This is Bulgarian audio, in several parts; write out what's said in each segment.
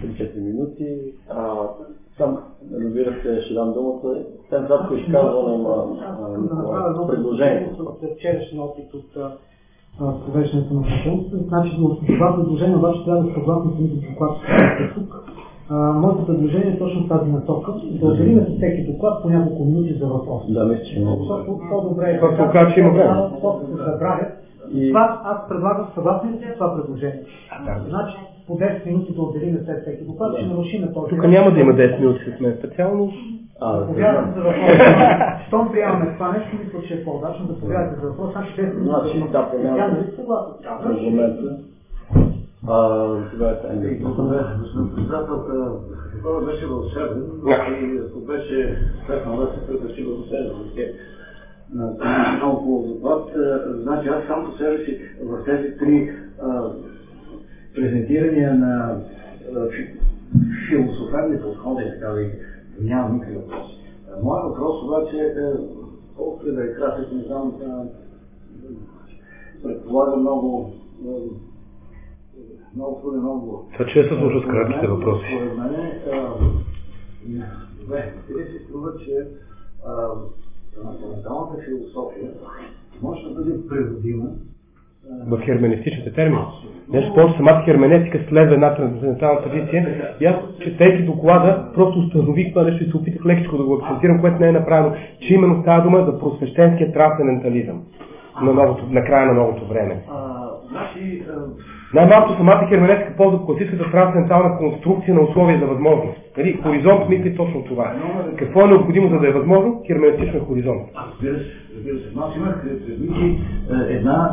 3-4 минути. Сам, разбира се, ще дам думата. След кратко изказване на предложението. След вчерашния опит от провеждането на конференцията, значи това предложение обаче трябва да съгласно самите докладчици тук. Моето предложение е точно тази насока. Да отделим с всеки доклад по няколко минути за въпрос. Да, мисля, че по-добре е. Това че има време. После се забравят. Това аз предлагам съгласен с това предложение. Значи по 10 минути да отделим след всеки доклад, ще нарушим този. Тук няма да има 10 минути с мен специално. Повярвам за въпрос. Щом приемаме това нещо, мисля, че е по-удачно да повярвате за въпрос. Значи 10 минути. Значи, да, Тя нали съгласна? В момента. Господин председател, това беше вълшебен и ако беше степнал да се превърши вълшебен. Много доклад. Значи аз сам по себе си в тези три презентирания на философерни подходи, така да нямам никакви въпроси. Моят въпрос обаче е, колкото да е кратък, не знам, предполага много труден отговор. Това че се слуша с кратките въпроси. Според мен, се струва, че трансценденталната философия може да бъде преводима в херменевтичните термини. Нещо повече, самата херменетика следва една трансцендентална традиция. И аз, четейки доклада, просто установих това нещо и се опитах лекичко да го акцентирам, което не е направено, че именно става дума за просвещенския трансцендентализъм на края на новото време. Най-малко самата херменетика ползва класическата трансцендентална конструкция на условия за възможност. Хоризонт мисли точно това. Какво е необходимо, за да е възможно? Херменетичен хоризонт. Разбира се. Аз имах предвид една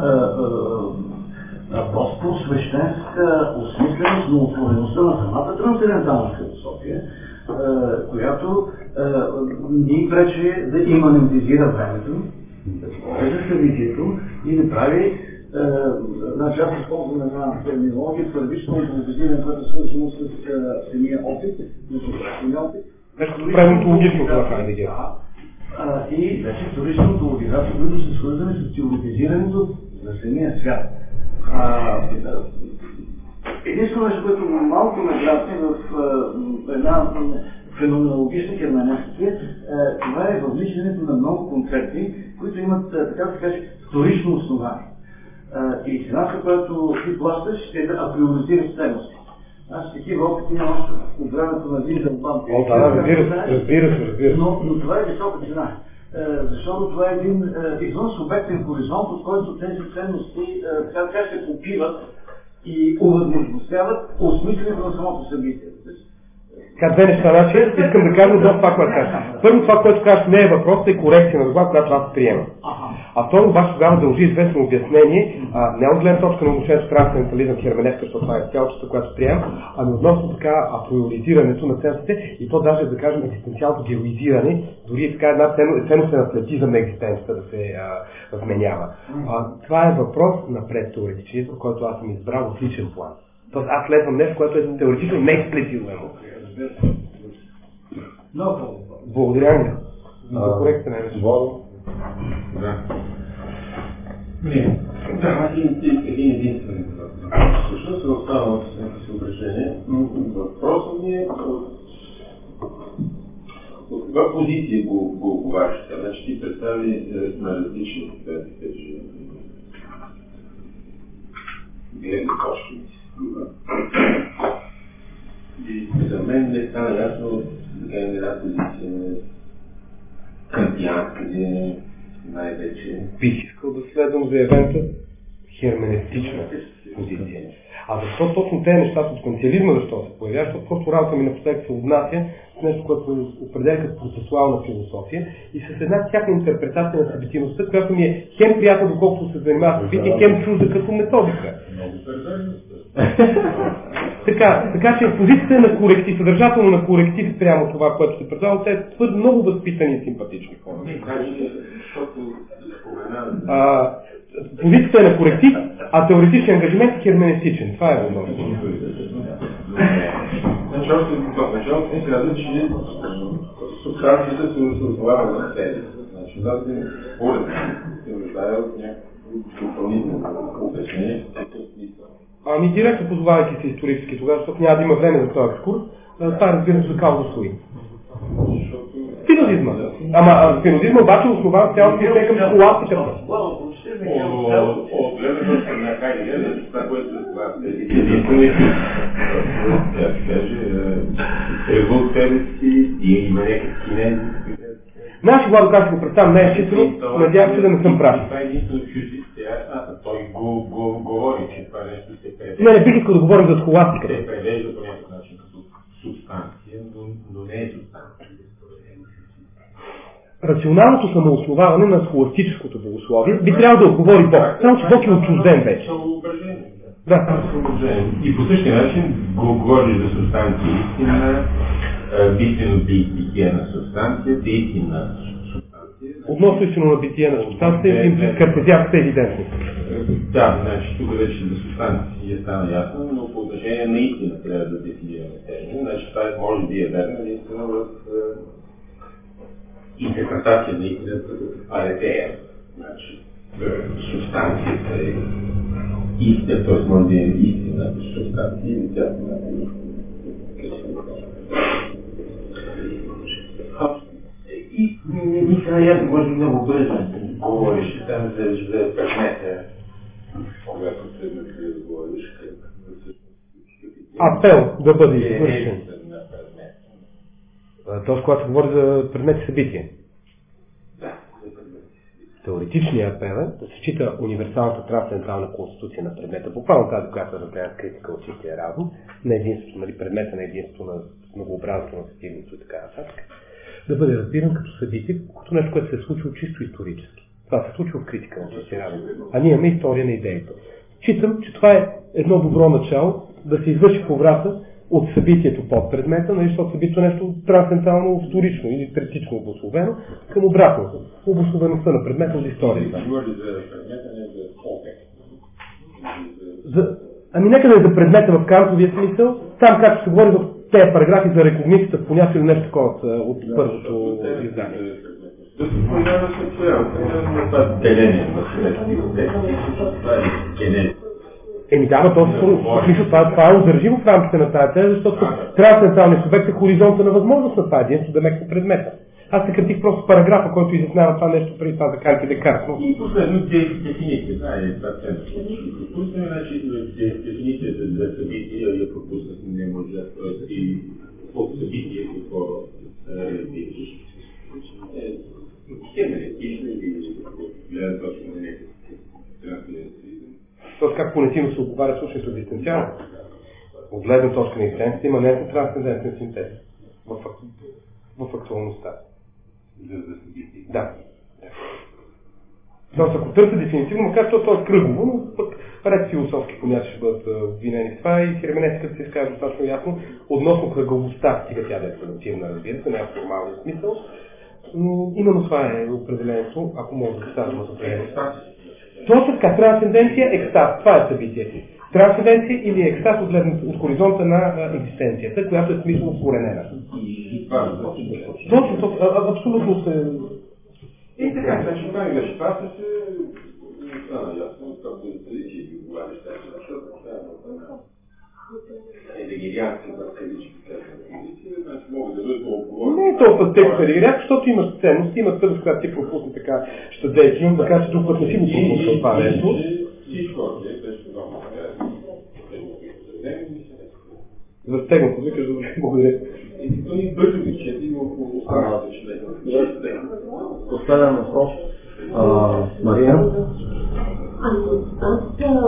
по-свещенска осмисленост на отвореността на самата трансцендентална философия, която ни пречи да иманентизира времето, да поглежда събитието и да прави значи аз използвам една терминология, първично импровизиране, което е свързано с самия опит, правилното логично това хайде. И вече вторична онтологизация, които са свързани с теоретизирането на самия свят. Единствено нещо, което малко наградне в една феноменологична херменевтика, това е въвличането на много концепции, които имат, така да се каже, вторично основание. И цената, която ти плащаш, е да априоризираш ценности. Значи такива опити има още от времето на Винзенбам. Разбира се. Но това е висока цена. Защото това е един извън субектен хоризонт, от който тези ценности така се попиват и увъзможностяват осмисленето на самото събитие. Две неща, значи, искам да кажа за това, което кажа. Първо, това, което кажеш, не е въпрос, е корекция на това, която аз приемам. А второ, обаче тогава дължи известно обяснение, не от гледна точка на отношението с трансцендентализъм, херменевтика, защото това е цялото, което приемам, ами относно така априоризирането на ценностите и то даже да кажем екзистенциалното геоизиране, дори така една ценностен атлетизъм на екзистенцията да се вменява. Това е въпрос на предтеоретичен, който аз съм избрал в личен план. Тоест аз следвам нещо, което е теоретично неексплицирано. Благодаря ви. За корекция на нещо. Да. Един единствен въпрос. Всъщност се останало с някакви съображения, но въпросът ми е от каква позиция го отговаряш? Значи ти представи на различни гледни точки. И за мен не стана ясно една позиция кантианска, къде най-вече. Бих искал да следвам заявената херменевтична позиция. А защо точно тези неща с потенциализма, защо се появяват? Защото просто работа ми напоследък се отнася с нещо, което определя като процесуална философия и с една тяхна интерпретация на събитийността, която ми е хем приятна, доколкото се занимава с събитие, хем чужда като методика. Така че позицията е на коректив, съдържателно на коректив прямо това, което се предава, те са твърде много възпитани и симпатични хора. Позицията е на коректив, а теоретичен ангажимент е херменевтичен. Това е възможно. Значи още в началото не трябва, че субстанцията се отговаря на себе. Значи да се полезно се нуждае от някакво допълнително обяснение в този смисъл. Ами директно позовавайки се исторически тогава, защото няма да има време за този екскурс, това разбира се за кауза суи. Спинозизма. Ама спинозизма обаче основа цялото се към схоластиката. От гледна точка на Хайдегер, това, което единствените, тръгва от себе си и има някакви кинези. Наши Владо, как си го представям, не е считано, надявам се да не съм прав. Това е единствено чужди сега, той говори, че това нещо се превежда. Не бих искал да говорим за схоластиката. Се превежда по някакъв начин като субстанция, но не е субстанция. Рационалното самоосноваване на схоластическото богословие би трябвало да отговори Бог. Само че Бог е отчужден вече. Да. И по същия начин говориш за субстанция истина, истинно битие на субстанцията, истина субстанция. Относно истинно на битие на субстанция, им картезианската евидентност. Да, значи тук вече за субстанция стана ясно, но по отношение на истина трябва да дефинираме термин. Значи това може би е верно единствено в интерпретация на истината като алетея. Значи субстанцията е истина, т.е. може да е истина, субстанция или цялата. И накрая може много бързо говориш там за предмета, когато тръгнах да говориш апел да бъде извършен. Тоест, когато говори за предмет и събитие. Да. Теоретичният апел е да се счита универсалната трансцентрална конституция на предмета, буквално тази, която разгледа с критика от чистия разум, на единството, нали, предмета на единството на многообразието на сетивното и така нататък, да бъде разбиран като събитие, като нещо, което се е случило чисто исторически. Това се случва в критика на чистия разум. А ние имаме история на идеите. Считам, че това е едно добро начало да се извърши поврата от събитието под предмета, защото събитието е нещо трансцендентално, вторично или третично обусловено, към обратното. Обусловеността на предмета от историята. Говори за предмета, не за контекст. Ами нека да е за предмета в кантовия смисъл, там както се говори в тези параграфи за рекогницията в понятие или нещо такова от първото издание. Да се споменава се това деление на съветски контекст. Това е генезис. Да, това е удържимо в рамките на тази теза, защото трансценденталният субект е хоризонта на възможност на това единство да мекне предмета. Аз съкратих просто параграфа, който изяснява това нещо преди това за Кант и Декарт. И последно дефиниция. Това е това ценно. Пуснем, значи, дефиницията за събитие, я пропуснах, не може да и от събитие, какво реализираш. Хемеретично или гледа точно на някакъв трансцендентализъм. Тоест как понятивно се отговаря случаето дистанциално. От гледна точка на екзистенцията има не трансцендентен синтез в актуалността. Да. Тоест ако търся дефинитивно, макар че това е кръгово, но пък ред философски понятия ще бъдат обвинени в това и херменевтиката се изказва достатъчно ясно относно кръговостта, стига тя да е позитивна, разбира се, не е в формалния смисъл. Но именно това е определението, ако мога да казвам за определението. Точно така, трансценденция, екстаз, това е събитие. Трансценденция или екстаз от хоризонта на екзистенцията, която е смислово вкоренена. Точно, абсолютно се... И така, значи това имаш това се стана ясно, от това да традиция ги говориш тази, защото това е дегириация в кавички традиция, значи могат да бъдат отговорни. Не е толкова текст дегириация, защото имаш ценност, има съвест, която ти пропусне така, ще действам, така че друг път не си го пропусна това нещо. Всичко, беше много Застегнато, викаш, добре, благодаря. И то ни бързо ги чети, но останалата член. Последен въпрос. Мария? Аз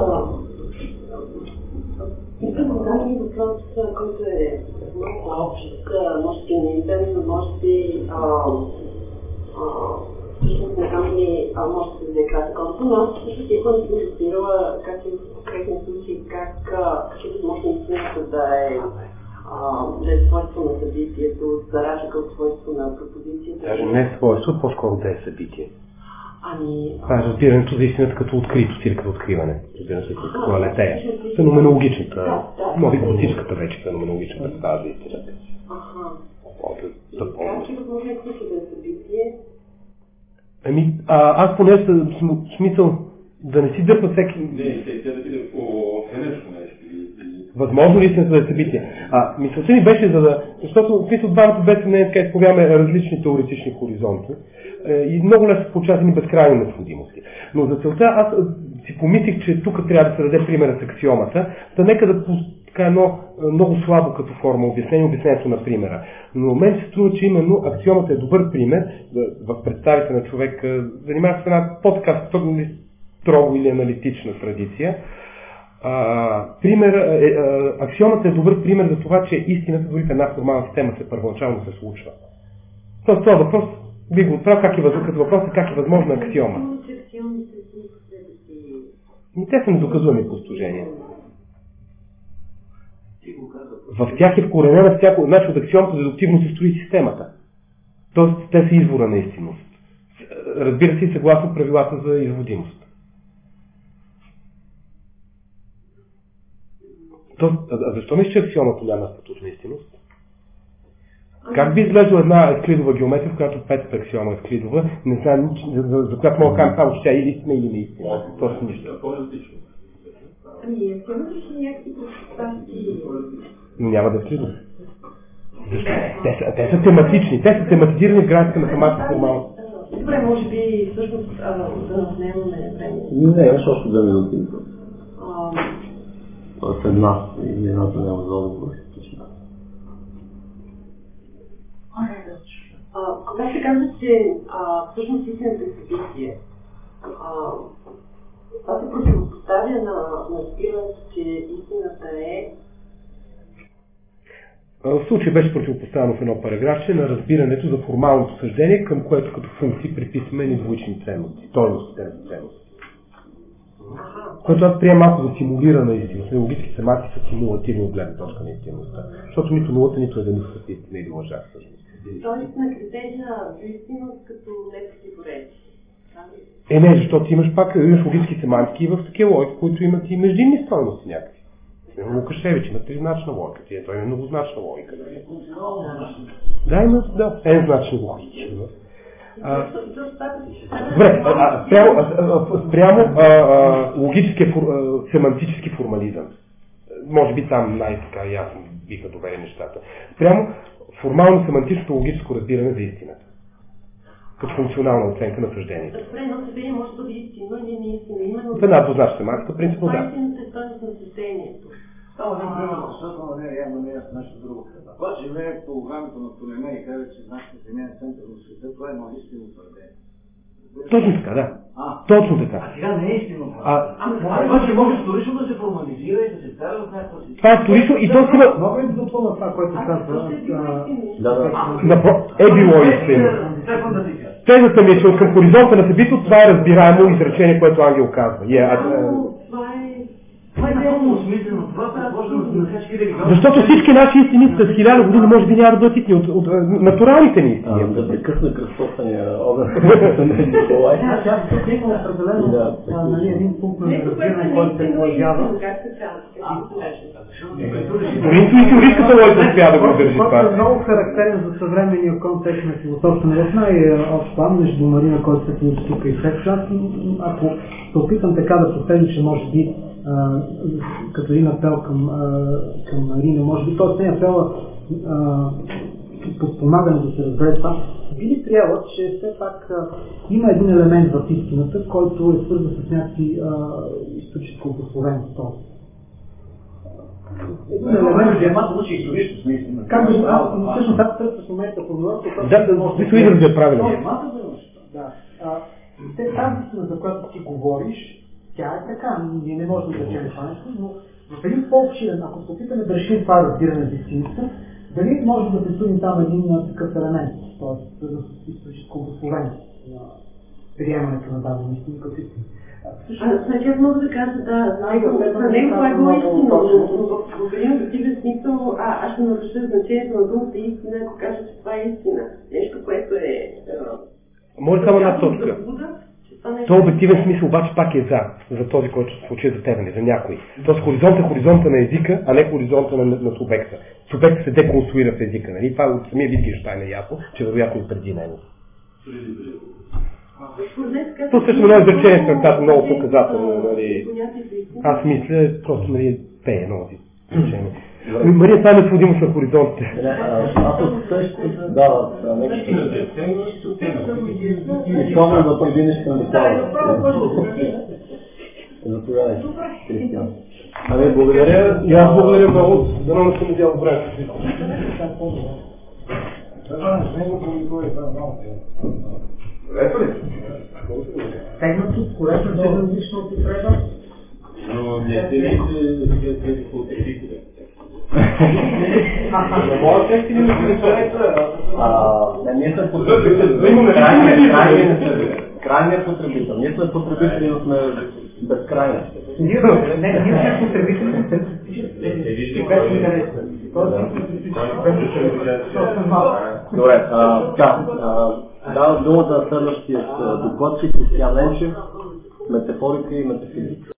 искам да задам един въпрос, който е много общ, може би неинтересно, може би всъщност не знам ли може да се даде кратък отговор, но аз всъщност никога не съм разбирала как е в конкретния случай, какви възможности да е свойство на събитието, за разлика от свойство на пропозицията. Даже не е свойство, по-скоро да е събитие. Това е разбирането за истината като откритост или като откриване. Разбира се, като алетея. Феноменологичната, може би класическата вече феноменологичната представа за истината. Как е възможно да е събитие? Аз поне смисъл да не си дърпа всеки... Не, да ти да по-фенешко нещо. Възможно ли истината да е събитие? Мисълта ми беше, защото в двамата без съмнение така изповядаме различни теоретични хоризонти и много лесно получават ни безкрайни необходимости. Но за целта аз си помислих, че тук трябва да се даде примера с аксиомата, да нека да така едно много слабо като форма обяснението на примера. Но мен се струва, че именно аксиомата е добър пример в представите на човек, занимава се една по-така строго или аналитична традиция. Аксиомата е добър пример за това, че истината дори в една формална система се първоначално се случва. Тоест това въпрос би го отправил като въпрос как е възможна аксиома. Те са недоказуеми постижения. В тях е вкоренена всяко, значи от аксиомата дедуктивно се строи системата. Тоест те са извора на истинност. Разбира се и съгласно правилата за изводимост. Защо мисля, че аксиомата няма статут на истинност? Как би изглеждала една евклидова геометрия, в която петата аксиома евклидова, не знам, за която мога да кажем само, че тя е или истина, или не истина. Тоест нищо. Но няма да евклидова. Защо? Те са тематични, те са тематизирани в графика на самата формалност. Добре, може би всъщност да отнемаме време. Не, имаш още 2 минути. Тоест една или едната няма за отговор. Когато се казва, че всъщност истината е събитие, това се противопоставя на разбирането, че истината е... В случай беше противопоставено в едно параграфче на разбирането за формалното съждение, към което като функции приписваме недвоични ценности, стойности тези ценности. Което аз приема малко за симулирана истинност. Логически семантики са симулативни от гледна точка на истинността. Защото нито нулата, нито единицата са истина или лъжа всъщност. Тоест на критерия за истинност като непротиворечие. Не, защото имаш логически семантики и в такива логики, които имат и междинни стойности някакви. Лукашевич има тризначна логика, той има многозначна логика. Да, има n-значни логики. Добре, спрямо логически семантически формализъм. Може би там най-така ясно биха довели нещата. Спрямо формално семантичното логическо разбиране за истината. Като функционална оценка на съждението. Добре, но съждение може да бъде истинно или не истинно. Именно в една двузначна семантика, принципно да. Това е истинната стойност на съждението. Само един пример, защото явно не е нещо друго. Това живее по времето на Птолемей и казва, че нашата земя е център на света, това е едно истинно твърдение. Точно така, да. Точно така. А сега не е истинно. Това ще може вторично да се формализира и да се вкара в някаква си. Това е вторично и то си има... Мога ли да допълна това, което казва? Е било истина. Тезата ми е, че от към хоризонта на събитието това е разбираемо изречение, което Ангел казва. Това е много осмислено. Това предположено на всички религиозни. Защото всички наши истини с 1000 години може би няма да бъдат истини от натуралните ни истини. Да се късна кръстосания образ. Аз тук имам определено един пункт на разбиране, който се появява. Дори интуитивистската логика успя да го държи това. Това е много характерен за съвременния контекст на философията на Росна и общ план между Марина, който се получи тук и след час. Ако се опитам така да последим, че може би като един апел към Марина, може би този не апела подпомагане да се разбере това, би ли трябва, че все пак има един елемент в истината, който е свързан с някакви историческо обусловеност. Един елемент, Диамат учи исторично смисъл. как би всъщност аз търся в момента формулировка, да може да е правилно. Тази истина, за която ти говориш, тя е така, ние не можем да речем това нещо, но в един по-обширен, ако се опитаме да решим това разбиране за истината, дали може да присъдим там един такъв елемент, т.е. с историческо обусловение на приемането на дадена истина като истина. Значи аз мога да кажа, за него това е било истина, но в един обективен смисъл аз ще наруша значението на думата истина, ако кажа, че това е истина. Нещо, което е... Може само една точка. То обективен смисъл обаче пак е за този, който се случи за тебе, не за някой. Тоест хоризонта на езика, а не хоризонта на субекта. Субектът се деконструира в езика, нали? Това от самия Витгенщайн е ясно, че вероятно и преди него. То също едно изречение с много показателно, нали? Аз мисля, просто нали, пее нози. Мария, това е необходимост на хоризонтите. Аз също дават нещо. Особено да преминеш към доклада. Заповядайте, Кристиан. Ами, благодаря. И аз благодаря много. Дано не съм видял време. Тегнато, което е различно от употреба. Но не се вижда потребителя. Не може да си не ние сме потребители. Крайният потребител. Ние сме потребители, но сме безкрайни. Ние сме потребители, Добре, давам думата на следващия докладчик, Кристиан Ленчев, метафорика и метафизика.